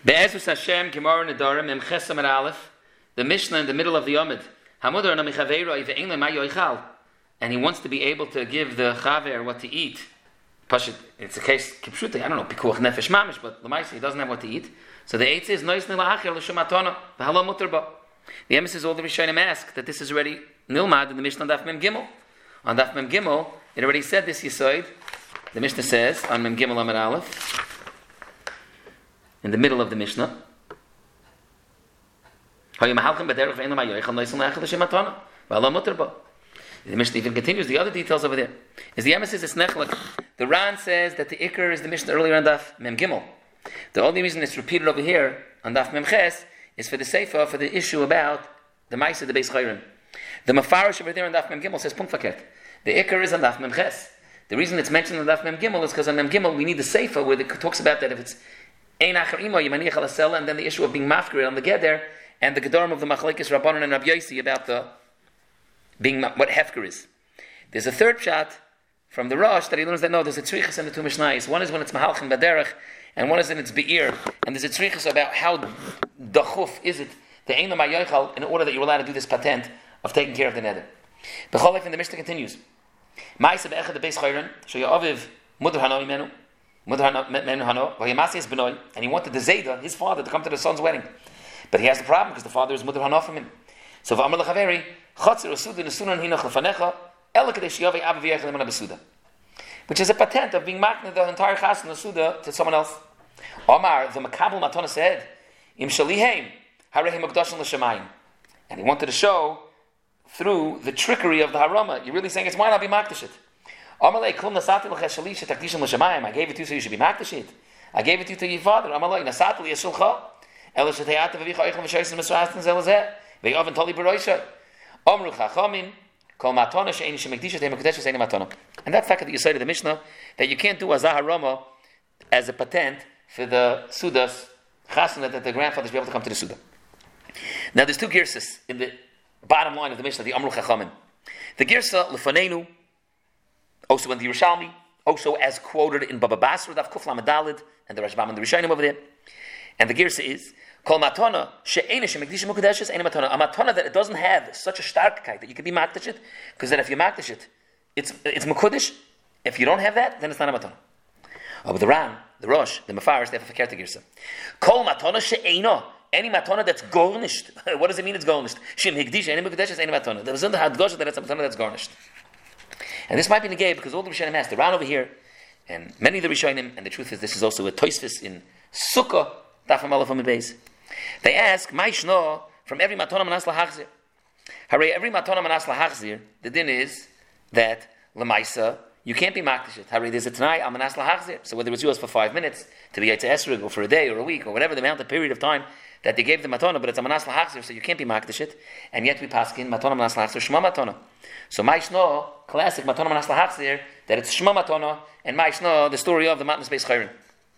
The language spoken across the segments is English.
Be'ezus Hashem, Gemara Nedarim, Mem Chesam Aleph, the Mishnah in the middle of the Amid. Hamudar na michaveiro ive'ein ma yoichal, and he wants to be able to give the chaver what to eat. Pashut, it's a case kipshuti. I don't know pikuach nefesh mamish, but l'maisa he doesn't have what to eat. So the eitz is nois nila'achir l'shematona v'halo mutar ba. The emissaries all the Rishonim ask that this is already nilmad in the Mishnah on Daf Mem Gimel. On Daf Mem Gimel, it already said this yisoid. The Mishnah says on Mem Gimel Amid Aleph, in the middle of the Mishnah, the Mishnah even continues the other details over there. Is the emesis is nechlek. The Ran says that the Iker is the Mishnah earlier on Daf Mem Gimel. The only reason it's repeated over here on Daf Mem Ches is for the Sefer, for the issue about the Maisa the Beis Chayrim. The Mafarish over there on Daf Mem Gimel says Punkt Faket. The Iker is on Daf Mem Ches. The reason it's mentioned on Daf Mem Gimel is because on Mem Gimel we need the Sefer where it talks about that if it's Ein Acher Imo Yimaniach Al Asela, and then the issue of being mafkir on the Geder, and the Gedorim of the Machlekes Rabbanon and Rabbi Yossi about the being what hefker is. There's a third shot from the Rosh that he learns that no, there's a tzrichas in the two Mishnayos. One is when it's mahalchin baderech, and one is in its be'ir, and there's a tzrichas about how dachuf is it the ein l'mayochal in order that you're allowed to do this patent of taking care of the neder. B'cholek, and the Mishnah continues. Ma'aseh be'echad the Beis Chayron she'ya'aviv mudar hano imenu mudar menu hano v'yamasi es b'noi, and he wanted the Zayda, his father, to come to the son's wedding. But he has the problem because the father is mudar hano from him. So v'amar l'chaveri chatzir usuda nesunan hinach lefanecha ela kadei sheyavei avi v'yechad lemana b'suda, which is a patent of being makna the entire chas and the suda to someone else. Omar the makabel matana said im shalihem harehem mukdashin l'shamayim, and he wanted to show through the trickery of the harama. You're really saying it's why not be makdashit. Amalei kol nasati l'cheshali shetakdishim l'shamayim. I gave it to you so you should be makdashit. I gave it to you to your father. Amalei nasati l'yeshulcha ela shetayat v'vicha oichel v'shoysim v'svastin zelazeh ve'oven toli b'roisha omru chachamim kol matana she'eni shemekdisha te'em mekudeshes eini matana. And that fact that you say to the Mishnah that you can't do a zaharama as a patent for the sudas chasana that the grandfather should be able to come to the suda. Now there's two girsas in the bottom line of the Mishnah, the Amru Chachamim. The girsa lefanenu, also in the Yerushalmi, also as quoted in Baba Basra, Daf Kuf Lamed Daled, and the Rashbam and the Rishonim over there. And the girsa is Kol matana she'ena shemekdishim ukadeshes eina matana. A matana that it doesn't have such a starkkeit that you can be makdash it, because then if you makdash it, it's mekudesh. If you don't have that, then it's not a matana. Oh, but the Ran, the Rosh, the Mefarish, they have a fakir girsa. Kol matana she'ena. Any matana that's garnished. What does it mean it's garnished? Shem higdish, any mekudeshes, any matana. There was in the hadgosha that it's a matana that's garnished. And this might be negay because all the Rishonim has the Ran over here, and many of the Rishonim, and the truth is this is also a toisvis in Sukkah, Dafam Aleph Amid Beis. They ask, "My shno from every matana manas lahachzir." Hare every matana manas lahachzir. The din is that lemaisa you can't be makdashit. Hare there's a tanai al manas lahachzir. So whether it's yours for 5 minutes to be Yetzer Esrog or for a day or a week or whatever the amount of period of time that they gave the matana, but it's a manas lahachzir, so you can't be makdashit. And yet we paskin matana manas lahachzir shma matana. So my shno classic matana manas lahachzir that it's shma matana, and my shno the story of the matnas beis chayrin.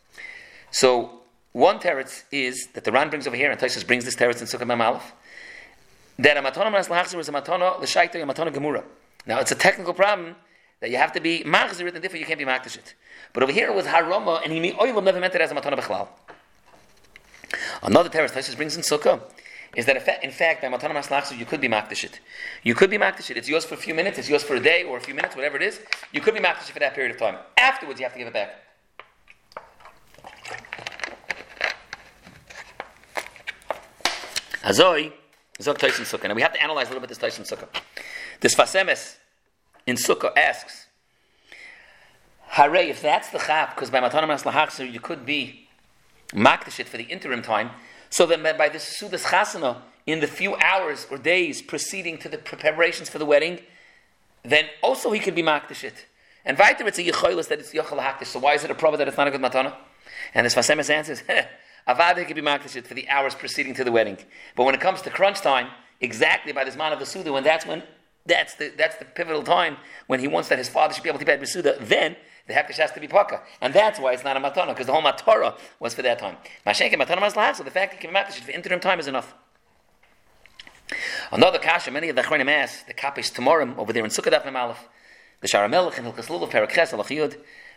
So one teretz is that the Ran brings over here, and Tosfos brings this teretz in Sukkah Mem Aleph, that a matana manas lahachzir is a matana l'shaita, a matana gemura. Now it's a technical problem that you have to be machzir it, and therefore you can't be makdashit. But over here it was harama, and he oilam never meant it as a matana bechlal. Another teretz Tosfos brings in Sukkah is that in fact by matana manas lahachzir you could be makdashit. You could be makdashit. It's yours for a few minutes. It's yours for a day or a few minutes, whatever it is. You could be makdashit for that period of time. Afterwards you have to give it back. Azoi, Zog Tosfos Sukkah. Now we have to analyze a little bit this Tosfos Sukkah. This Fasemes in Sukkah asks, Hare, if that's the chap, because by matana manas lahachzir you could be makdashit for the interim time, so then by this sudas chasana in the few hours or days preceding to the preparations for the wedding, then also he could be makdashit. And weiter it's a yechoilis that it's yochel hakdish. So why is it a problem that it's not a good matana? And this Fasemes answers, Avada could be makdashit for the hours preceding to the wedding. But when it comes to crunch time, exactly by this man of the Suda, when that's the pivotal time when he wants that his father should be able to be at Suda, then the hekdesh has to be paka. And that's why it's not a matana, because the whole matara was for that time. Mashenke matana maslach, so the fact that he can be makdashit for interim time is enough. Another kasha, many of the achronim ask, the kapish tamorim over there in Sukkah Daf Mem Aleph, the Shara Melech and Hilchas Lulav Perak Ches Alach Yud,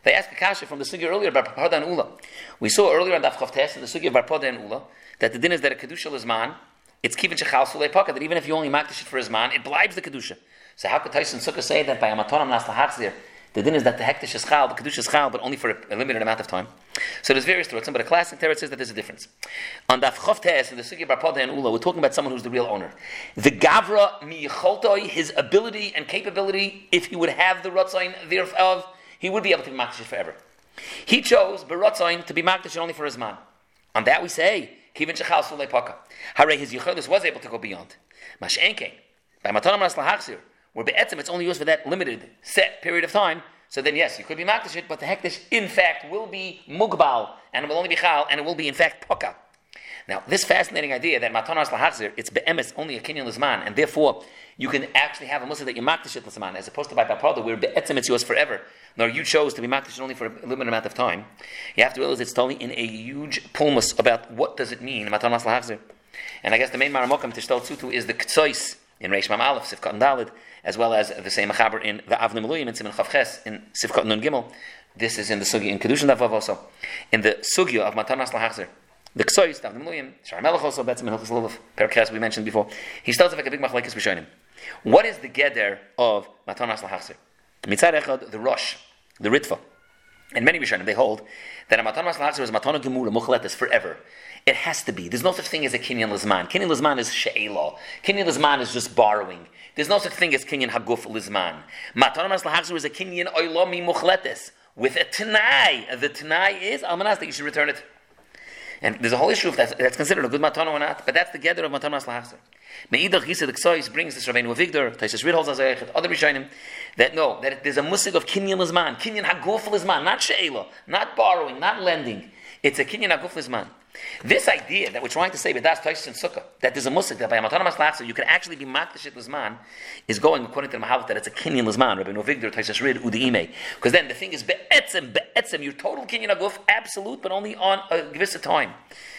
They asked a kasha from the sugya earlier about Barpada and Ula. We saw earlier on Daf Chav Tes in the sugya of Barpada and Ula that the din is that a kedusha lizman, it's kivin shechal sulei paka, that even if you only makdish it for his man, it blibes the kedusha. So how could Tyson Sukkah say that by a matonam nas lahachzir, the din is that the hektish is chal, the kedusha is chal, but only for a limited amount of time? So there's various terutzim, but a classic teretz says that there's a difference. On Daf Chav Tes in the sugya of Barpada and Ula, we're talking about someone who's the real owner. The gavra miyicholtoi, his ability and capability, if he would have the rotzain thereof, he would be able to be makdish forever. He chose berotzain to be makdish only for his man. On that we say, kivin shechal sulei paka. Hare his yichudus was able to go beyond. Mashenkein, by matanam nas lahachzir, where be'etzim it's only used for that limited, set period of time, so then yes, you could be makdish it, but the hektish in fact will be mugbal, and it will only be chal, and it will be in fact paka. Now, this fascinating idea that matanam nas lahachzir, it's be'emes only a kinyan lizman, and therefore you can actually have a muslim that you makdish it lizman, as opposed to by bapada, where be'etzim it's yours forever. Nor you chose to be makdish only for a limited amount of time. You have to realize it's totally in a huge pulmus about what does it mean, matanam nas lahachzir. And I guess the main maramokim to shtel tzutu is the ktsois in Reish Mam Aleph, Sifkat Dalid, as well as the same machaber in the Avnei Miluyim in Siman Chav Ches in Sifkat Nun Gimel. This is in the sugya in Kedushin Davav also. In the sugya of matanam nas lahachzir, the ktsois, the Avnei Miluyim, Shar Melech also, Betzim and Hilchos Lulav, Perkes we mentioned before. He starts with like a big machlekes b'shonim. What is the geder of matanam nas lahachzir? Mitzad echad, the Rosh, the Ritva, and many Rishonim, they hold that a matanam nas lahachzir is matana gemura muchletes forever. It has to be. There's no such thing as a kinyan lizman. Kinyan lizman is she'ela. Kinyan lizman is just borrowing. There's no such thing as kinyan haguf lizman. Matanam nas lahachzir is a kinyan oilomi muchletes with a tanai. The tanai is almanas that you should return it. And there's a whole issue if that's considered a good matana or not. But that's the gather of matanam nas lahachzir. Meidach Gisa the Ksois brings this Rabbeinu Avigdor, Taisus Rid holds other Rishonim, that no, that there's a musig of kinyan lizman, kinyan haguf lizman, not she'ela, not borrowing, not lending. It's a kinyan haguf lizman. This idea that we're trying to say, but that's Taisus and Sukkah, that there's a musig that by a matanam nas lahachzir you can actually be makdish lizman, is going according to the Mahalat that it's a kinyan lizman, Rabbeinu Avigdor, Taisus Rid, Udiime. Because then the thing is be'etzem, your total kinyan haguf, absolute, but only on a givisa time.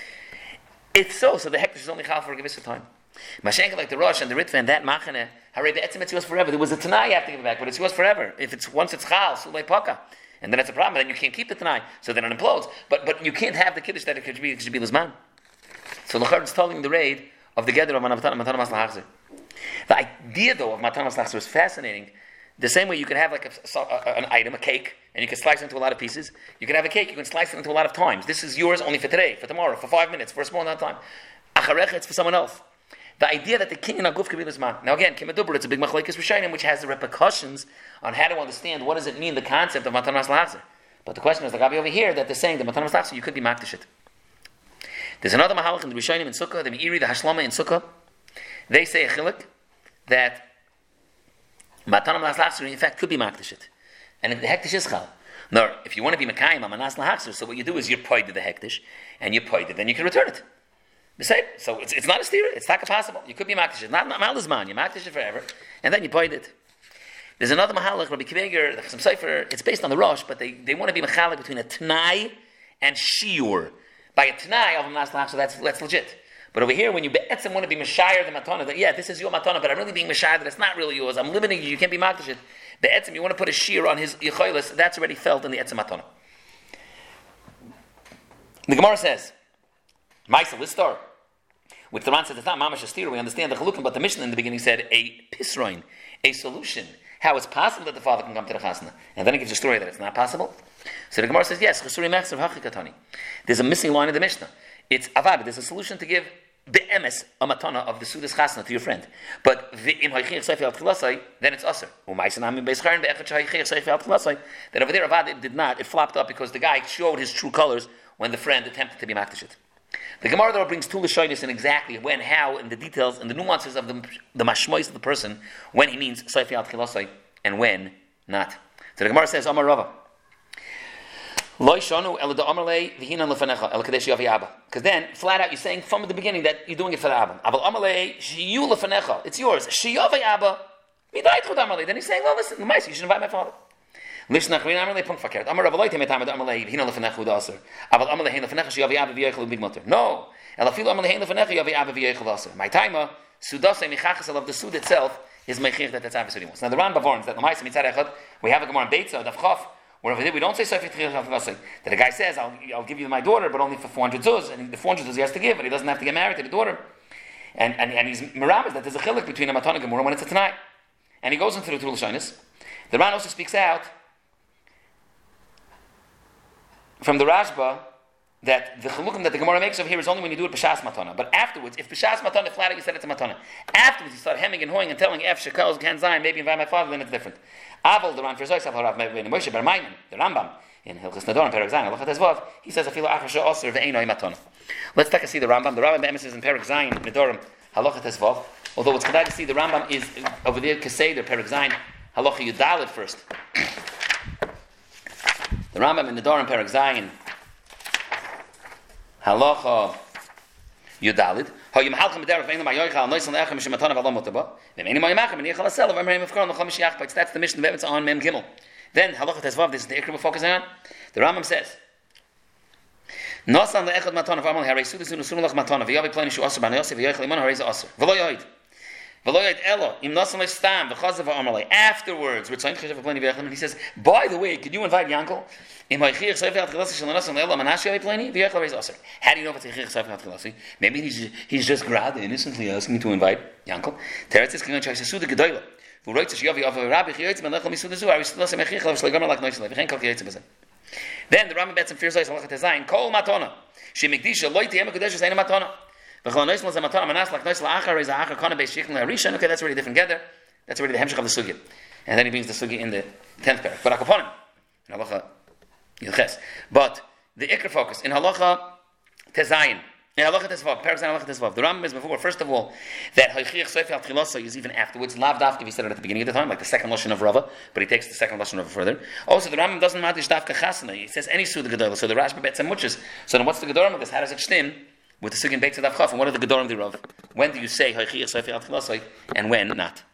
It's so the hektish is only chal for a givisa time. Mashenka like the Rosh and the Ritva and that machane, hare be'etzim it's yours forever. There was a tanai you have to give it back, but it's yours forever. If it's once it's chal, sulei paka, and then it's a problem. Then you can't keep the tanai, so then it implodes. But you can't have the kiddush that it should be lizman. So the Chard is telling the raid of the gather of matanam nas lahachzir. The idea though of matanam nas lahachzir is fascinating. The same way you can have like an item, a cake, and you can slice it into a lot of pieces. You can have a cake, you can slice it into a lot of times. This is yours only for today, for tomorrow, for 5 minutes, for a small amount of time. Acharecha, it's for someone else. The idea that the kinyan haguf can be lizman. Now again, Kimadubur, it's a big machlekes Rishonim, which has the repercussions on how to understand what does it mean, the concept of matanam nas lahachzir. But the question is, the Gabi over here, that they're saying that matanam nas lahachzir, you could be makdish it. There's another mahalach in the Rishonim in Sukkah, the Meiri, the Hashlama in Sukkah. They say a chilik that matanam nas lahachzir in fact could be makdish it, and the hektish is chal. Now, if you want to be mekayim on nas lahachzir, so what you do is you poid the hektish, and you poid it, then you can return it. So it's not a stira, it's not possible. You could be makdish it, not malizman, you makdish it forever, and then you poid it. There's another mahalach, Rabbi Kiveger, the Chasam Sofer, it's based on the Rosh, but they want to be mechalek between a tanai and shiur. By a tanai of nas lahachzir, that's legit. But over here, when you be'etzim want to be meshayir the matana, that yeah, this is your matana, but I'm really being meshayir that it's not really yours, I'm limiting you, you can't be makdish it. Be'etzim, you want to put a shear on his yicholis, that's already felt in the etzim matana. The Gemara says, Maisa Listar, which the Ran says it's not mamash astir. We understand the chalukim, but the Mishnah in the beginning said a pisroin, a solution. How it's possible that the father can come to the chasna, and then it gives a story that it's not possible. So the Gemara says yes. There's a missing line in the Mishnah. It's avad. There's a solution to give be'emes a matana of the sudas chasna to your friend, but then it's aser. That over there avad it did not. It flopped up because the guy showed his true colors when the friend attempted to be makdish it. The Gemara though brings two lashonis in exactly when, how, and the details and the nuances of the mashmois of the person when he means seifi al tchilasai and when not. So the Gemara says Amar Rava. Because then, flat out, you're saying from the beginning that you're doing it for the Abba. It's yours. Then he's saying, well, listen, you should invite my father. No. My timer, Sudase Michachas of the Sud itself, is Mechir that's obviously what he wants. Now the Rambam warns that we have a Gemara in Beitza, Daf Chaf, Where over there we don't say Sofi Tchilas Avchilasai. That a guy says, I'll give you my daughter, but only for 400 zuz, and the 400 zuz he has to give, but he doesn't have to get married to the daughter. And he's miramas that there's a chiluk between a matana gemura when it's a tanai. And he goes into the Tulul Shainis. The Ran also speaks out from the Rashba that the chalukim that the Gemara makes over here is only when you do it b'shas matana. But afterwards, if b'shas matana, flat out you said it's a matana. Afterwards you start hemming and hawing and telling F shekels can zayin, maybe invite my father, then it's different. Aval the Ran for Zoysav harav Moshe bar Maimon, the Rambam in Hilchos Nador and Perek Zayin Halachat Ezvav, he says afilo achar she'oser ve'enoi matana. Let's take a see the Rambam. The Rambam emissaries in Perek Zayin Nadorim Halachat Ezvav. Although it's good to see the Rambam is over there Keseder Perek Zayin Halacha Yudalid first. The Rambam in Nadorim Perek Zayin Halacha Yudalid. How you malchem b'derech ve'enu ma'yoichal noisel ne'echem mishematana v'alom otaba. Ve'enu ma'yimachem v'nichal asel v'emreim v'fkaron l'chol mishiach bites. That's the mission. It's on Mem Gimel. Then Halacha Tezvav. This is the ikra we're focusing on. The Rambam says, Nosan le'echad matana v'amal harei sudas unusun lach matana v'yavi plani shu aser b'nayosef v'yoichal iman harei za'aser v'lo yoid elo im nosan le'stam v'chazav v'amalei. Afterwards, we're trying to cheshav plani v'yoichal. He says, by the way, could you invite Yankel? How do you know if it's a Chich Sefer Atchilasi? Maybe he's just grad innocently asking to invite Yankel. Teretz is going to try to sue the Gedoyle. Who writes to Yavi of a Rabbi Chiyotz Ben Lechel Misu Dezu. I was still saying Mechich Lev Shlegomer like Noisel. We can't call Chiyotz Bezen. Then the Rambam bets in Fierce Lois Halachat Hazayin Kol Matona. She Mikdisha Loy Tiyem Kodesh Zayin Matona. V'chol Noisel is a Matona Manas like Noisel Achar is a Achar Kona Beis Shichin Larishan. Okay, that's already different together. That's already the Hemshech of the Sugya. And then he brings the Sugya in the 10th parak. But Akaponim. Halacha Yilches. But the Ikra focus in Halacha Tezayin. In Halacha Tezvav, Perek Zayin Halacha Tezvav. The Rambam is before, first of all, that Haychich Sefer Atchilasa is even afterwards. Lav Dafka, he said it at the beginning of the time, like the second Lashon of Rava, but he takes the second Lashon of Rava further. Also, the Rambam doesn't matish Dafka Chasana. He says any Suda Gedolah. So the Rashba bets and muches. So then what's the Gedorim of this? How does it stem with the Sugin Beit Tzadav Chaf? And what are the Gedorim of the Rav? When do you say Haychich Sefer Atchilasa and when not?